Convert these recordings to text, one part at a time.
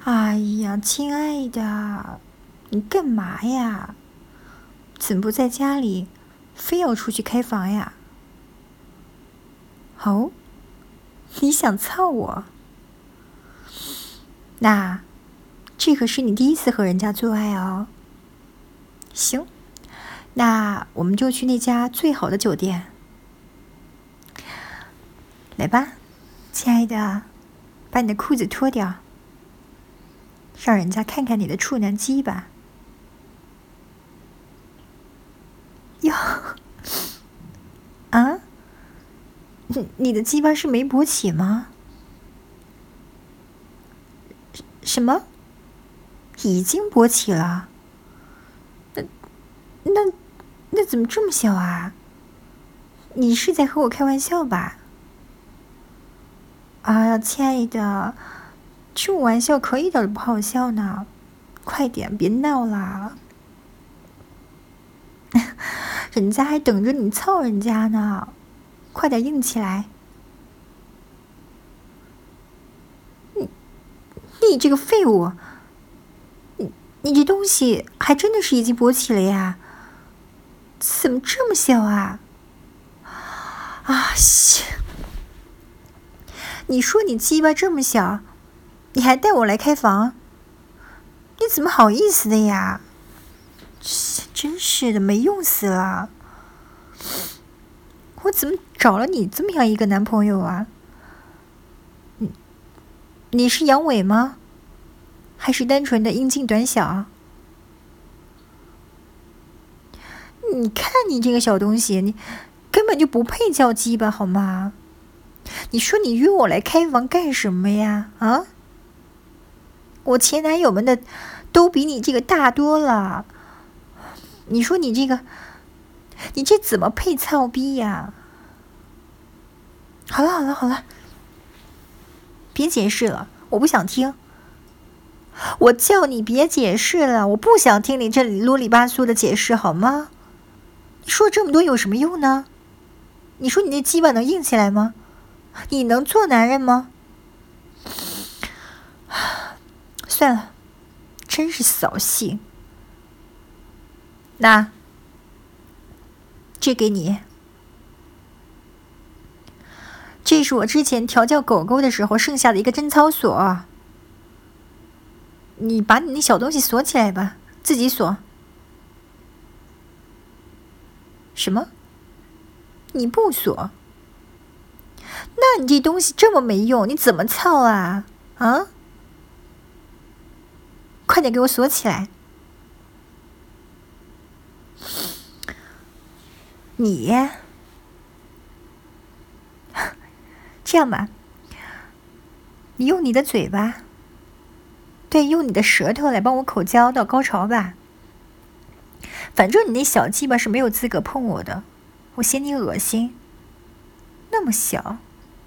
哎呀，亲爱的，你干嘛呀？怎么不在家里，非要出去开房呀？哦，你想操我？那这可是你第一次和人家做爱哦。行，那我们就去那家最好的酒店。来吧，亲爱的，把你的裤子脱掉，让人家看看你的处男肌吧。哟，啊，你的鸡巴是没勃起吗？什么？已经勃起了？那怎么这么小啊？你是在和我开玩笑吧？啊呀，亲爱的，这种玩笑可一点都不好笑呢。快点，别闹啦！人家还等着你操人家呢，快点硬起来！你这个废物！你这东西还真的是已经勃起了呀？怎么这么小啊？啊西！你说你鸡巴这么小，你还带我来开房？你怎么好意思的呀？真是的，没用死了！我怎么找了你这么样一个男朋友啊？你是阳痿吗？还是单纯的阴茎短小？你看你这个小东西，你根本就不配叫鸡巴好吗？你说你约我来开房干什么呀？啊？我前男友们的都比你这个大多了。你说你这怎么配操逼呀？好了，别解释了，我不想听。我叫你别解释了，我不想听你这里啰里吧嗦的解释好吗？你说这么多有什么用呢？你说你那鸡巴能硬起来吗？你能做男人吗？算了，真是扫兴。那这给你，这是我之前调教狗狗的时候剩下的一个贞操锁。你把你那小东西锁起来吧，自己锁。什么？你不锁？那你这东西这么没用，你怎么操啊？啊？快点给我锁起来！你这样吧，你用你的嘴巴，对，用你的舌头来帮我口交到高潮吧。反正你那小鸡巴是没有资格碰我的，我嫌你恶心，那么小。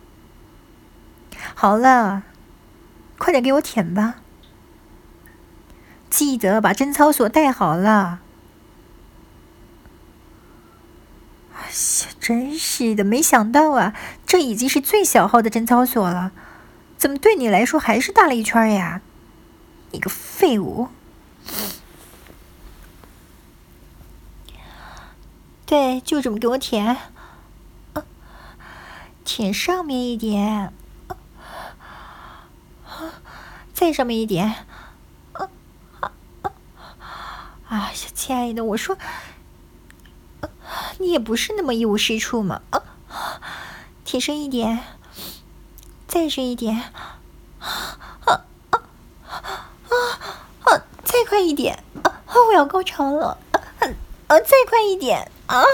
好了，快点给我舔吧。记得把贞操锁带好了。哎呀，真是的，没想到啊，这已经是最小号的贞操锁了，怎么对你来说还是大了一圈呀？你个废物！对，就这么给我舔，舔上面一点，再上面一点。哎呀，亲爱的，我说，你也不是那么一无是处嘛。舔深一点，再深一点，再快一点，我要高潮了，再快一点，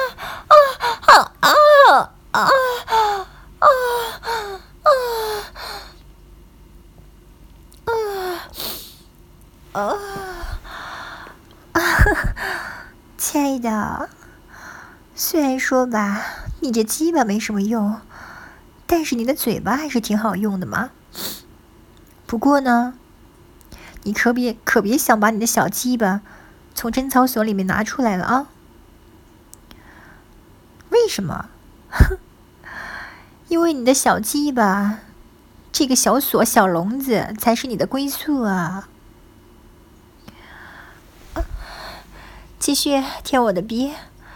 亲爱的，虽然说吧，你这鸡巴没什么用，但是你的嘴巴还是挺好用的嘛。不过呢，你可别想把你的小鸡巴从贞操锁里面拿出来了啊！为什么？因为你的小鸡巴这个小锁、小笼子才是你的归宿啊！继续舔我的逼。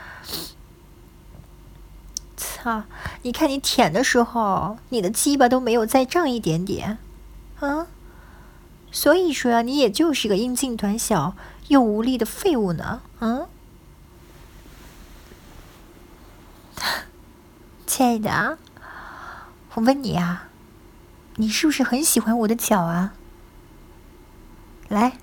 操！你看你舔的时候，你的鸡巴都没有再胀一点点，啊！所以说啊，你也就是个阴茎短小又无力的废物呢，嗯？亲爱的，我问你啊，你是不是很喜欢我的脚啊？来，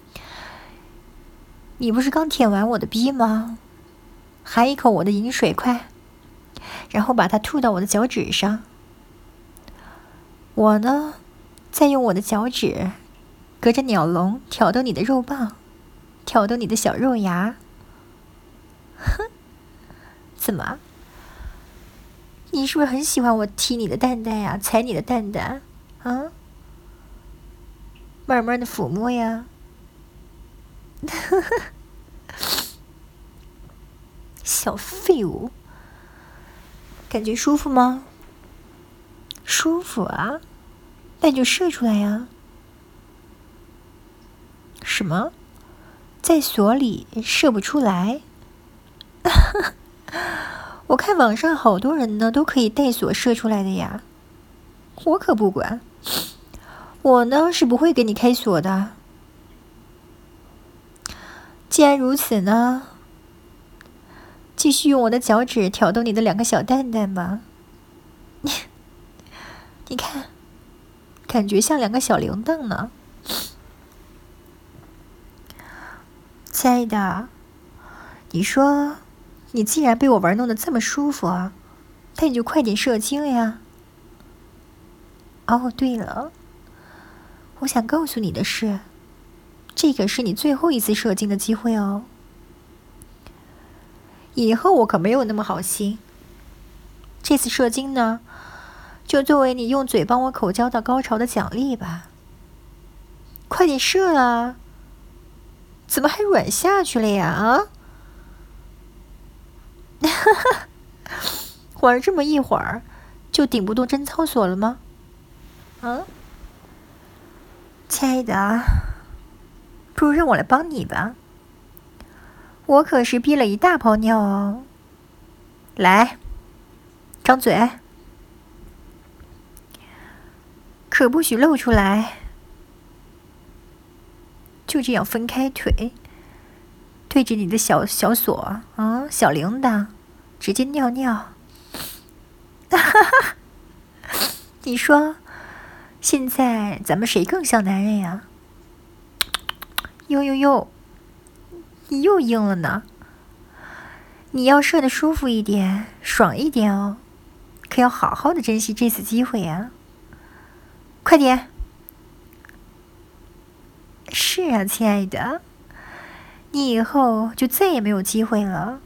你不是刚舔完我的逼吗？含一口我的饮水，快！然后把它吐到我的脚趾上。我呢，再用我的脚趾，隔着鸟笼挑逗你的肉棒，挑逗你的小肉芽。哼，怎么？你是不是很喜欢我踢你的蛋蛋呀，踩你的蛋蛋？啊？慢慢的抚摸呀。小废物，感觉舒服吗？舒服啊，那你就射出来呀。什么？在锁里射不出来？我看网上好多人呢都可以带锁射出来的呀，我可不管。我呢是不会给你开锁的。既然如此呢，继续用我的脚趾挑逗你的2个小蛋蛋吧。你看，感觉像2个小铃铛呢。亲爱的，你说，你既然被我玩弄得这么舒服啊，那你就快点射精呀。哦，对了，我想告诉你的是，这个是你最后一次射精的机会哦。以后我可没有那么好心。这次射精呢，就作为你用嘴帮我口交到高潮的奖励吧。快点射啊！怎么还软下去了呀？啊！玩这么一会儿，就顶不动贞操锁了吗？啊，亲爱的，不如让我来帮你吧。我可是憋了一大泡尿哦。来，张嘴，可不许露出来。就这样分开腿，对着你的小锁啊，小铃铛，直接尿尿。你说，现在咱们谁更像男人呀？哟，你又硬了呢。你要射得舒服一点，爽一点哦，可要好好的珍惜这次机会呀。快点！是啊，亲爱的，你以后就再也没有机会了。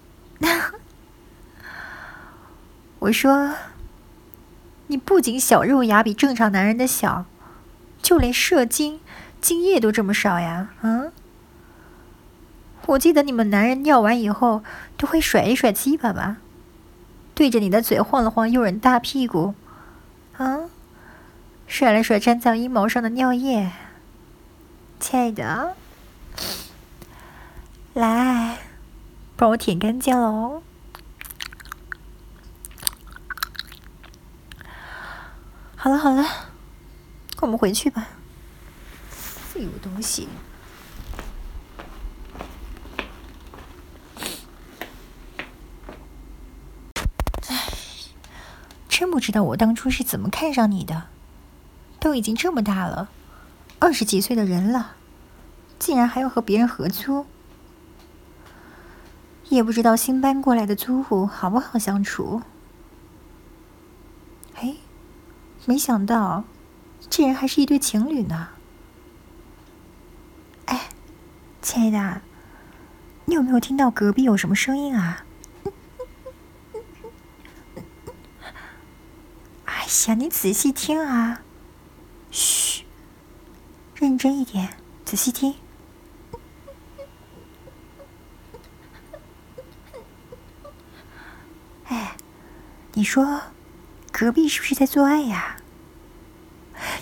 我说，你不仅小肉芽比正常男人的小，就连射精精液都这么少呀？啊？我记得你们男人尿完以后都会甩一甩鸡巴吧，对着你的嘴晃了晃诱人大屁股，啊，甩了甩粘在阴毛上的尿液。亲爱的，来，帮我舔干净喽。好了，我们回去吧。废物东西。真不知道我当初是怎么看上你的，都已经这么大了，20几岁的人了，竟然还要和别人合租。也不知道新搬过来的租户好不好相处。哎，没想到这人还是一对情侣呢。哎，亲爱的，你有没有听到隔壁有什么声音啊？哎呀，你仔细听啊！嘘，认真一点，仔细听。哎，你说，隔壁是不是在做爱呀？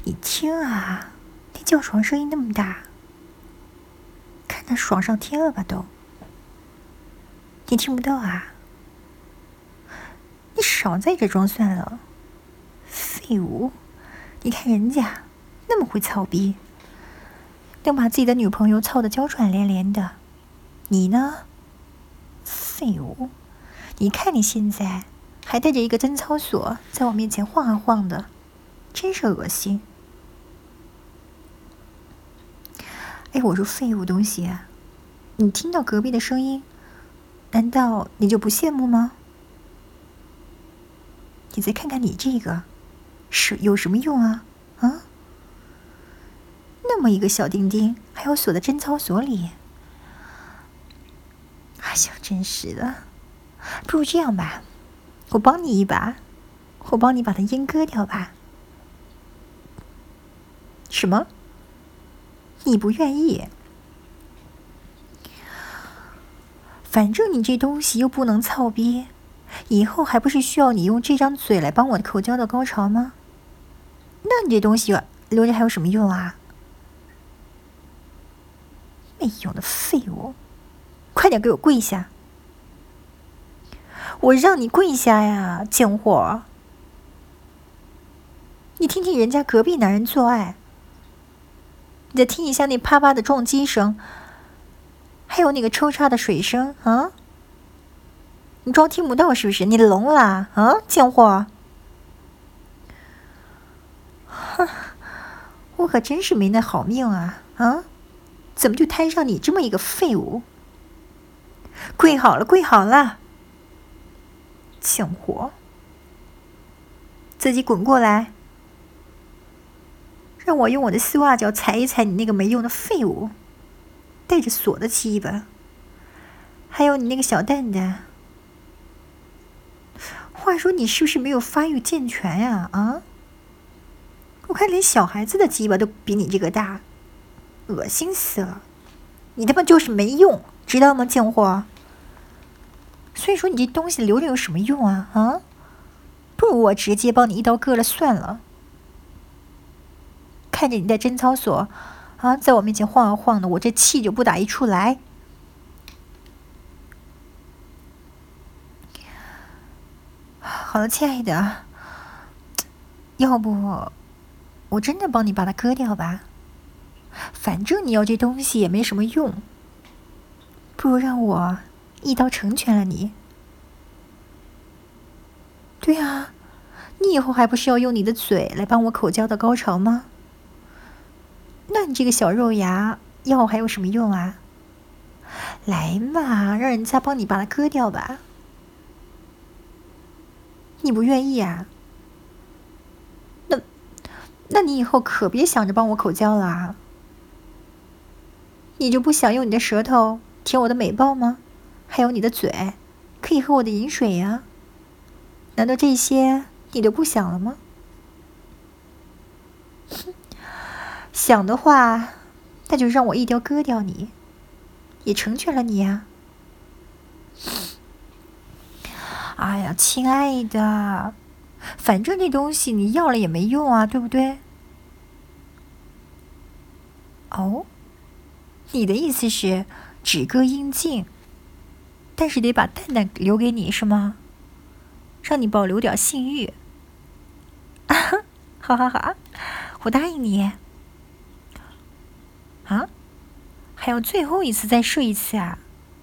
你听啊，那叫床声音那么大，看他爽上天了吧都？你听不到啊？你少在这装蒜了，废物！你看人家那么会操逼，能把自己的女朋友操得娇喘连连的，你呢？废物！你看你现在还带着一个贞操锁在我面前晃啊晃的，真是恶心！哎，我说废物东西啊！你听到隔壁的声音，难道你就不羡慕吗？你再看看你这个，是有什么用啊？啊？那么一个小丁丁，还要锁在贞操锁里？哎呀，真是的！不如这样吧，我帮你一把，我帮你把它阉割掉吧。什么？你不愿意？反正你这东西又不能操逼，以后还不是需要你用这张嘴来帮我口交到高潮吗？那你这东西留着还有什么用啊？没用的废物！快点给我跪下！我让你跪下呀，贱货！你听听人家隔壁男人做爱，你再听一下那啪啪的撞击声，还有那个抽插的水声啊！你装听不到是不是？你聋啦啊，贱货！哼，我可真是没那好命啊！啊，怎么就摊上你这么一个废物？跪好了，跪好了！贱货，自己滚过来，让我用我的丝袜脚踩一踩你那个没用的废物，带着锁的鸡巴，还有你那个小蛋蛋。话说你是不是没有发育健全呀？啊，我看连小孩子的鸡巴都比你这个大，恶心死了！你他妈就是没用，知道吗，贱货？所以说你这东西留着有什么用啊？啊，不如我直接帮你一刀割了算了。看着你带贞操锁啊，在我面前晃啊晃的，我这气就不打一处来。好了，亲爱的，要不我真的帮你把它割掉吧？反正你要这东西也没什么用，不如让我一刀成全了你。对啊，你以后还不是要用你的嘴来帮我口交到高潮吗？那你这个小肉芽要还有什么用啊？来嘛，让人家帮你把它割掉吧。你不愿意啊？那你以后可别想着帮我口交了啊！你就不想用你的舌头舔我的美豹吗？还有你的嘴可以喝我的饮水呀？难道这些你都不想了吗？想的话，那就让我一刀割掉你，也成全了你呀！哎呀，亲爱的，反正这东西你要了也没用啊，对不对？哦，你的意思是只割阴茎，但是得把蛋蛋留给你是吗？让你保留点性欲。啊，好好好，我答应你。啊，还要最后一次再试一次啊？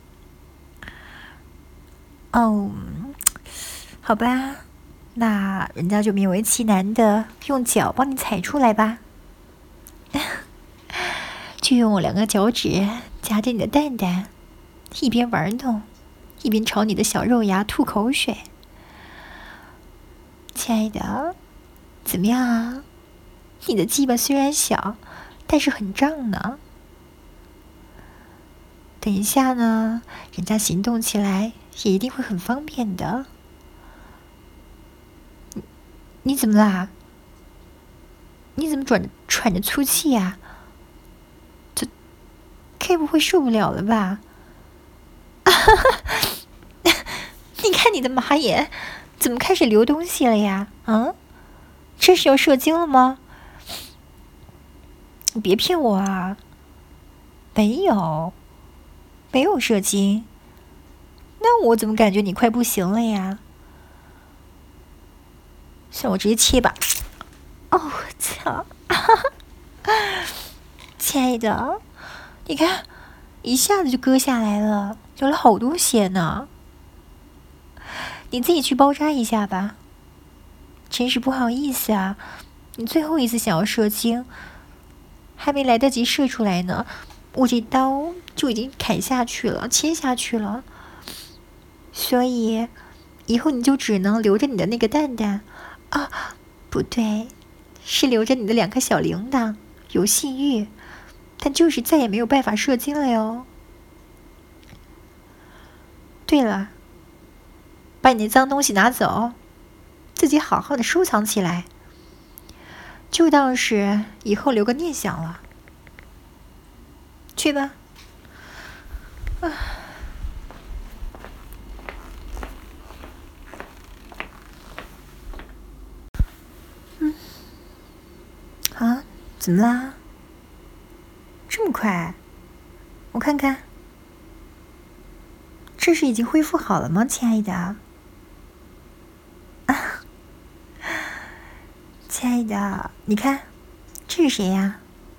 哦，好吧，那人家就勉为其难的用脚帮你踩出来吧。就用我2个脚趾夹着你的蛋蛋，一边玩弄，一边朝你的小肉芽吐口水。亲爱的，怎么样啊？你的鸡巴虽然小，但是很胀呢。等一下呢，人家行动起来也一定会很方便的。你怎么啦？你怎么喘着粗气呀？这该不会受不了了吧？你看你的马眼怎么开始流东西了呀？啊，这是要射精了吗？ 你别骗我啊！没有，没有射精。那我怎么感觉你快不行了呀？算我直接切吧。哦，操！亲爱的，你看，一下子就割下来了，流了好多血呢。你自己去包扎一下吧。真是不好意思啊，你最后一次想要射精，还没来得及射出来呢，我这刀就已经砍下去了，切下去了。所以，以后你就只能留着你的那个蛋蛋啊，不对，是留着你的2颗小铃铛，有性欲，但就是再也没有办法射精了哟。对了，把你那脏东西拿走，自己好好的收藏起来，就当是以后留个念想了。去吧。啊，怎么啦？这么快？我看看，这是已经恢复好了吗，亲爱的？啊，亲爱的，你看，这是谁呀？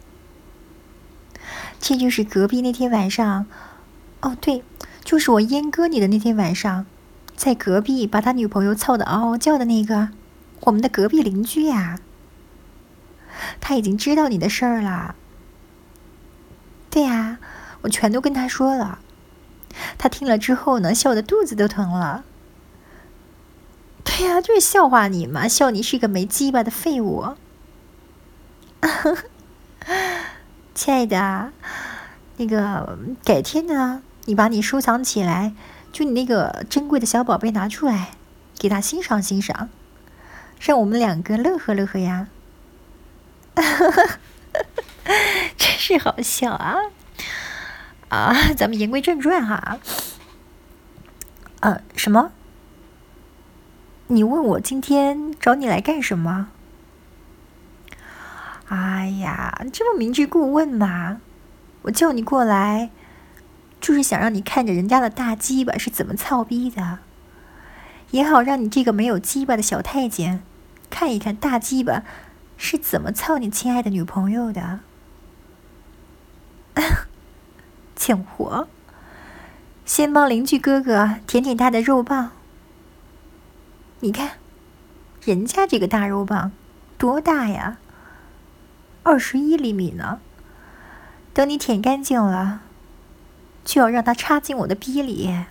这就是隔壁那天晚上，哦对，就是我阉割你的那天晚上，在隔壁把他女朋友操得嗷嗷叫的那个，我们的隔壁邻居呀。他已经知道你的事儿了。对呀，我全都跟他说了。他听了之后呢，笑得肚子都疼了。对呀，就是笑话你嘛，笑你是个没鸡巴的废物。亲爱的，那个改天呢，你把你收藏起来，就你那个珍贵的小宝贝拿出来，给他欣赏欣赏，让我们2个乐呵乐呵呀。真是好笑啊！啊，咱们言归正传哈。什么？你问我今天找你来干什么？哎呀，这不明知故问嘛！我叫你过来，就是想让你看着人家的大鸡巴是怎么操逼的，也好让你这个没有鸡巴的小太监看一看大鸡巴是怎么操你亲爱的女朋友的。贱货，先帮邻居哥哥舔舔他的肉棒。你看，人家这个大肉棒多大呀？21厘米呢。等你舔干净了，就要让它插进我的逼里。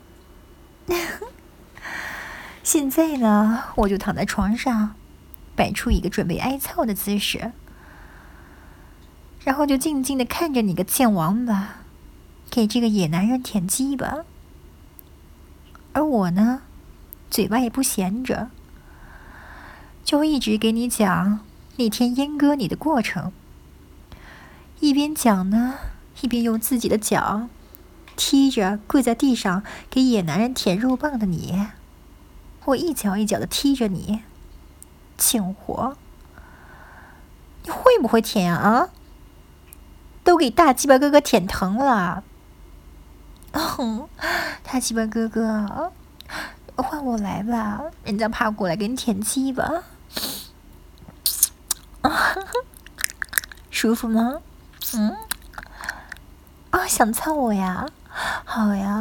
现在呢，我就躺在床上，摆出一个准备挨操的姿势，然后就静静的看着你个贱王八给这个野男人舔鸡巴。而我呢，嘴巴也不闲着，就一直给你讲那天阉割你的过程。一边讲呢，一边用自己的脚踢着跪在地上给野男人舔肉棒的你。我一脚一脚的踢着你，贱货，你会不会舔啊？都给大鸡巴哥哥舔疼了。大鸡巴哥哥，换我来吧，人家爬过来给你舔鸡巴。舒服吗？想操我呀？好呀。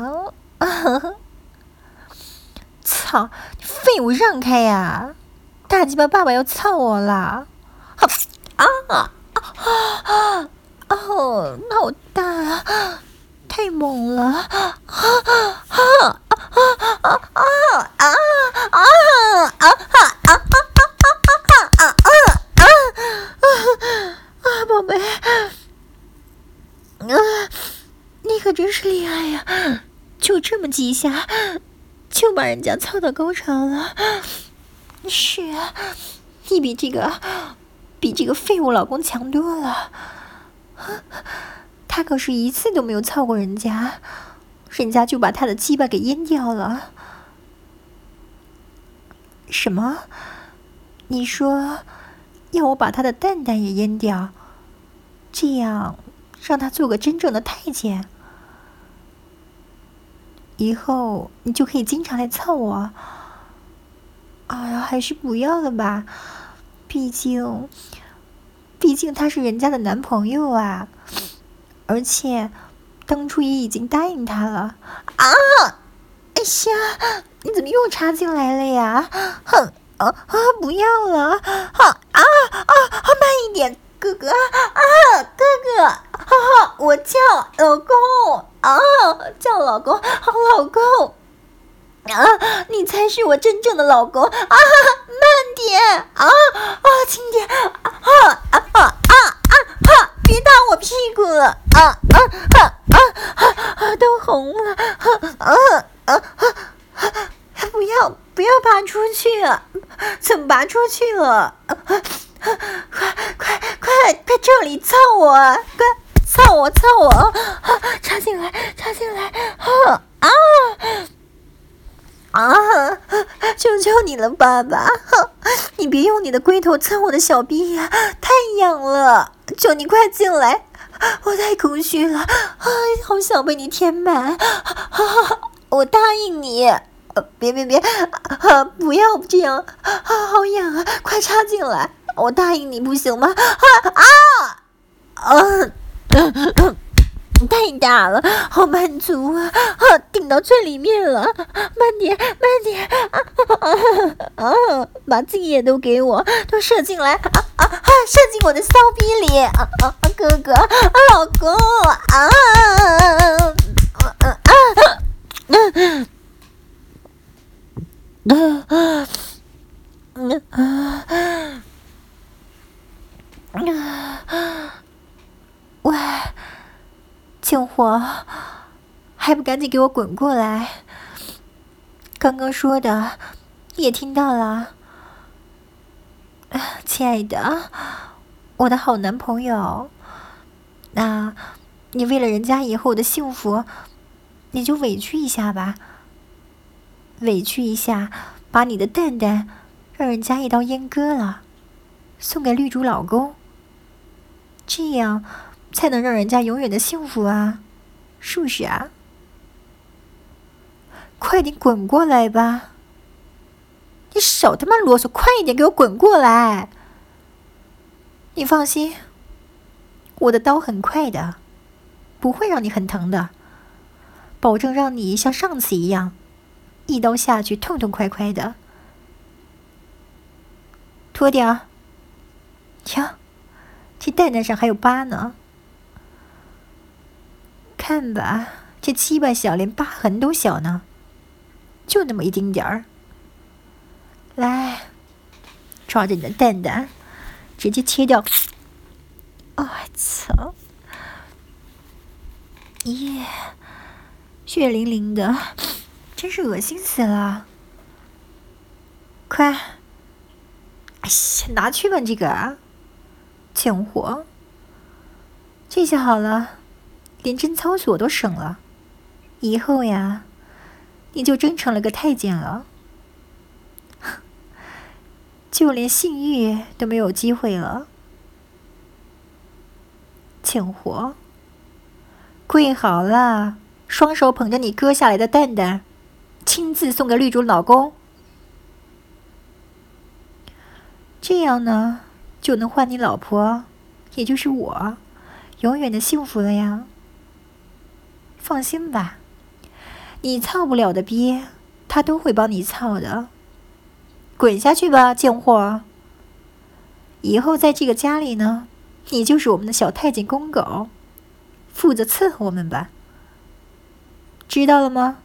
操，你废物，让开呀！大鸡巴爸爸要操我啦！好大啊，太猛了！宝贝，你可真是厉害呀！就这么几下，就把人家操到高潮了。是啊，你比这个废物老公强多了。他可是一次都没有操过人家，人家就把他的鸡巴给阉掉了。什么？你说要我把他的蛋蛋也阉掉？ 这样让他做个真正的太监，以后你就可以经常来操我。哎呀，还是不要了吧，毕竟他是人家的男朋友啊，而且当初也已经答应他了。啊！哎呀，你怎么又插进来了呀？哼！不要了！慢一点，哥哥！哥哥！我叫老公！叫老公！老公！你才是我真正的老公！慢点！轻点！别打我屁股了！都红了！不要拔出去！怎么拔出去了？快这里操我！快操我！插进来！求求你了，爸爸！你别用你的龟头蹭我的小臂呀，太痒了！求你快进来，我太空虚了，好想被你填满！我答应你，别，不要这样，好痒啊！快插进来，我答应你，不行吗？太大了，好满足啊！顶到最里面了，慢点！把精液都给我，都射进来！射进我的骚逼里！哥哥，老公！喂，贱货，还不赶紧给我滚过来！刚刚说的你也听到了，亲爱的，我的好男朋友，那你为了人家以后的幸福，你就委屈一下吧，委屈一下，把你的蛋蛋让人家一刀阉割了，送给绿竹老公，这样才能让人家永远的幸福啊，是不是啊？快点滚过来吧！你少他妈啰嗦，快一点给我滚过来！你放心，我的刀很快的，不会让你很疼的，保证让你像上次一样，一刀下去痛痛快快的。脱掉！瞧，这蛋蛋上还有疤呢。看吧，这鸡巴小，连疤痕都小呢，就那么一丁点儿。来，抓着你的蛋蛋，直接切掉。操！耶，血淋淋的，真是恶心死了。快，哎呀，拿去吧这个，贱货！这下好了，连贞操所都省了，以后呀，你就真成了个太监了。就连性欲都没有机会了，贱货！跪好了，双手捧着你割下来的蛋蛋，亲自送给绿竹老公，这样呢，就能换你老婆，也就是我，永远的幸福了呀。放心吧，你操不了的逼，他都会帮你操的。滚下去吧，贱货！以后在这个家里呢，你就是我们的小太监公狗，负责伺候我们吧。知道了吗？